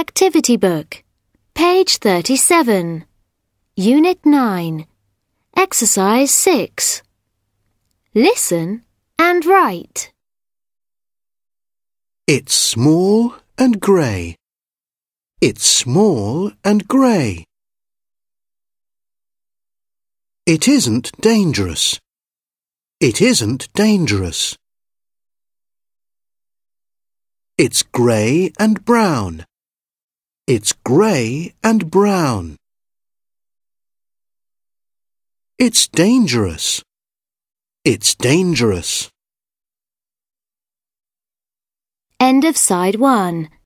Activity Book, page 37, Unit 9, Exercise 6. Listen and write. It's small and grey. It's small and grey. It isn't dangerous. It isn't dangerous. It's grey and brown. It's grey and brown. It's dangerous. It's dangerous. End of Side 1.